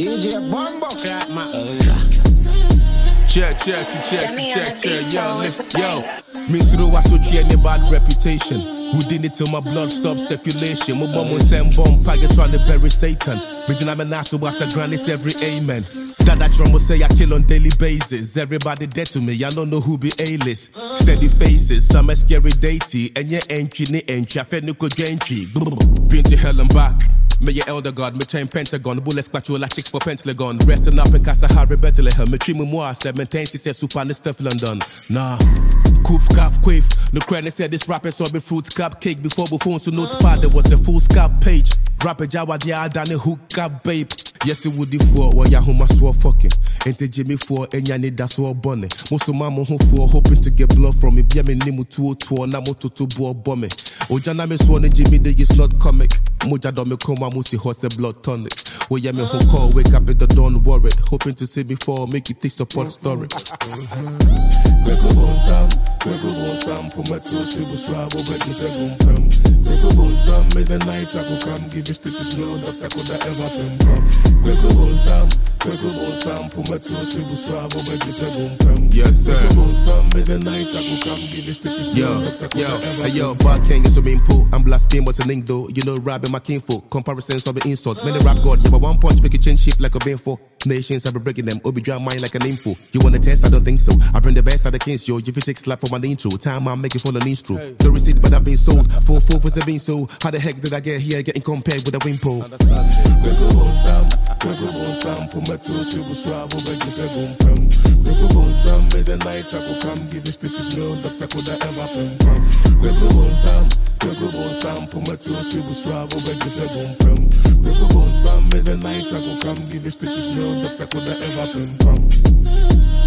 DJ Bumbo Clap, man. Check, yo. Me through what so any bad reputation. Who did it till my blood stopped circulation? My mom was saying bomb packet trying to bury Satan. Vision I'm an asshole after granny's every amen. That drum will say I kill on daily basis. Everybody dead to me, I don't know who be A-list. Steady faces, some are scary datey. And your entry, I fed no good gentry. Been to hell and back. Me your elder god, me chain pentagon. Bullet spatula, chicks for pentagon. Resting up in Casa Harry Bethlehem. Me treat me more, 17 said super and stuff London. Nah. Coof, calf, quiff. No credit said this rapper saw me fruit cupcake. Before so notepad, there was a full scalp page. Rapper Jawa, yeah, I done a hook up, babe. Yes, it would be for what Yahoo swore fucking. Enter Jimmy for and Yanni that's all bonnet. Most of my home for hoping to get blood from me. Be me nimu 202 and I'm to boy bomb. Ojana me swan Jimmy Day is not comic. Moja don't me come musi horse blood tonic. Oh yeah, me who call wake up in the dawn worried. Hoping to see me fall, make it this support story. Grego bon sam, for my two silver swab, but you say boom pum. Grego bon sam, made the night I could come, give you stitches, no doctor could I ever come. Grego bon sam, for my two silver swab, but you say boom pum. Yes, sir. Grego bon sam, made the night I could come, give you stitches, no doctor could I ever come. Yo, Bad King is a main pool, I'm blasphemous and ink though. You know, rapping my kinfolk, comparisons of the insult. Many rap god, yeah, but one punch make it change shape like a binfo. Nations, I've been breaking them, Obi dry mine like an info. You wanna test? I don't think so. I bring the best out of kings, yo. You physics slap for my intro. Time I'm making full of intro. Hey. No receipt, but I've been sold. 4 for 7 sold. How the heck did I get here getting compared with a wimpo? Grego bon sam, for my two silver swab, but you say boom pum. Grego bon sam, made the night I could come, give you stitches, no doctor could I ever pum. Grego bon sam, for my two silver swab, but you say boom pum. Grego bon sam, made the night I could come, give you stitches, no doctor could I ever pum.